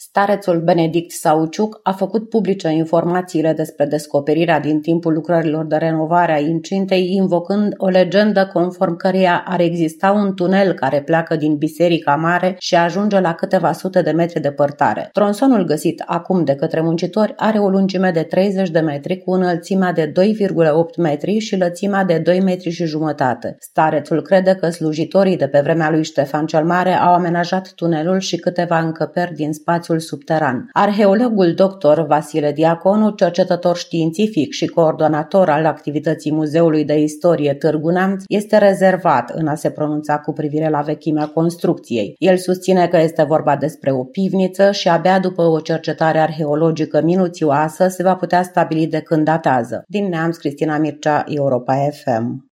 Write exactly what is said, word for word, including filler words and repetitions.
Starețul Benedict Sauciuc a făcut publice informațiile despre descoperirea din timpul lucrărilor de renovare a incintei, invocând o legendă conform căreia ar exista un tunel care pleacă din Biserica Mare și ajunge la câteva sute de metri departare. Tronsonul găsit acum de către muncitori are o lungime de treizeci de metri cu înălțimea de doi virgulă opt metri și lățimea de doi metri și jumătate. Starețul crede că slujitorii de pe vremea lui Ștefan cel Mare au amenajat tunelul și câteva încăperi din spațiul subteran. Arheologul doctor Vasile Diaconu, cercetător științific și coordonator al activității Muzeului de Istorie Târgu Neamț, este rezervat în a se pronunța cu privire la vechimea construcției. El susține că este vorba despre o pivniță și abia după o cercetare arheologică minuțioasă se va putea stabili de când datează. Din Neamț, Cristina Mircea, Europa F M.